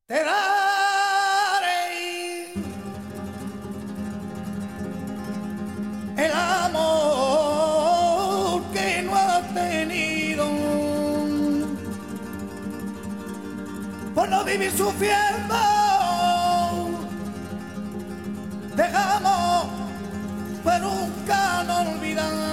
Te daré el amor que no has tenido por no vivir sufriendo. Dejamos, pero nunca no olvidar.